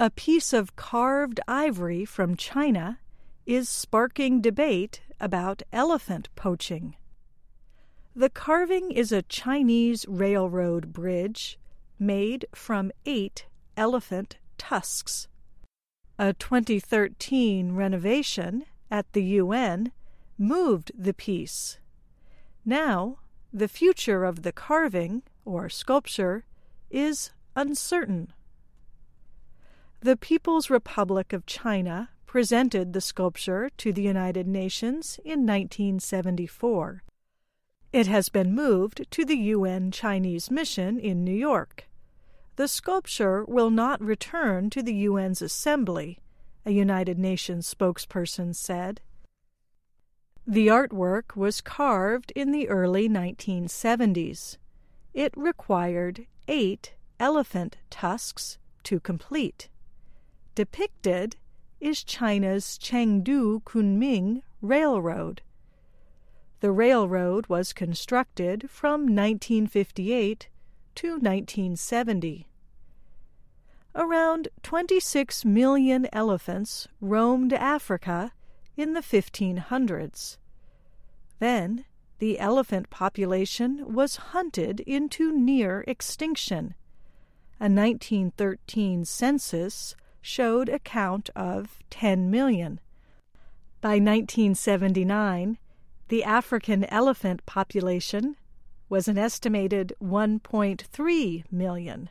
A piece of carved ivory from China is sparking debate about elephant poaching. The carving is a Chinese railroad bridge made from 8 elephant tusks. A 2013 renovation at the UN moved the piece. Now, the future of the carving, or sculpture, is uncertain. The People's Republic of China presented the sculpture to the United Nations in 1974. It has been moved to the UN Chinese mission in New York. The sculpture will not return to the UN's assembly, a United Nations spokesperson said. The artwork was carved in the early 1970s. It required 8 elephant tusks to complete. Depicted is China's Chengdu-Kunming Railroad. The railroad was constructed from 1958 to 1970. Around 26 million elephants roamed Africa in the 1500s. Then, the elephant population was hunted into near extinction. A 1913 census showed a count of 10 million. By 1979, the African elephant population was an estimated 1.3 million.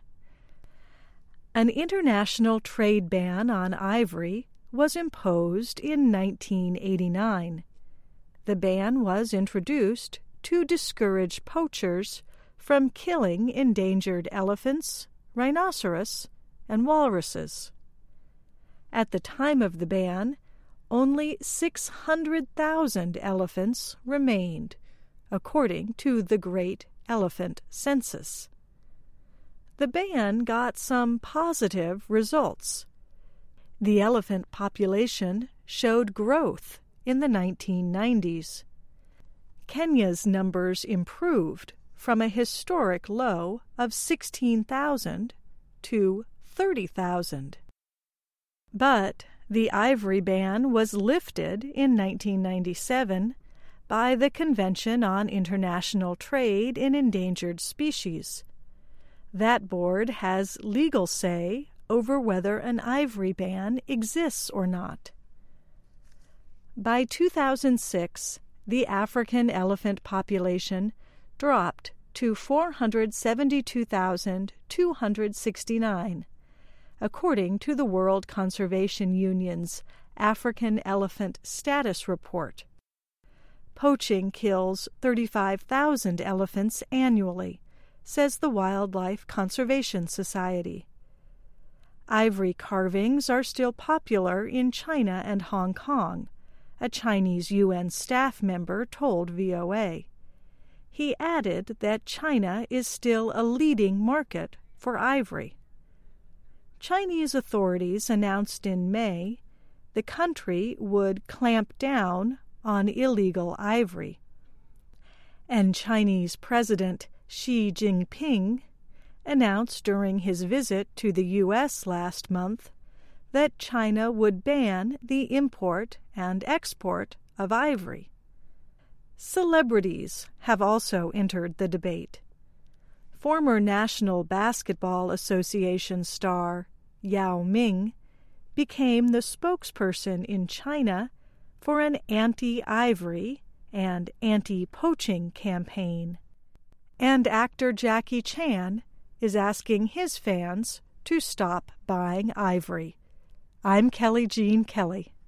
An international trade ban on ivory was imposed in 1989. The ban was introduced to discourage poachers from killing endangered elephants, rhinoceros, and walruses. At the time of the ban, only 600,000 elephants remained, according to the Great Elephant Census. The ban got some positive results. The elephant population showed growth in the 1990s. Kenya's numbers improved from a historic low of 16,000 to 30,000. But the ivory ban was lifted in 1997 by the Convention on International Trade in Endangered Species. That board has legal say over whether an ivory ban exists or not. By 2006, the African elephant population dropped to 472,269, according to the World Conservation Union's African Elephant Status Report. Poaching kills 35,000 elephants annually, says the Wildlife Conservation Society. Ivory carvings are still popular in China and Hong Kong, a Chinese UN staff member told VOA. He added that China is still a leading market for ivory. Chinese authorities announced in May the country would clamp down on illegal ivory. And Chinese President Xi Jinping announced during his visit to the U.S. last month that China would ban the import and export of ivory. Celebrities have also entered the debate. Former National Basketball Association star Yao Ming became the spokesperson in China for an anti-ivory and anti-poaching campaign. And actor Jackie Chan is asking his fans to stop buying ivory. I'm Kelly Jean Kelly.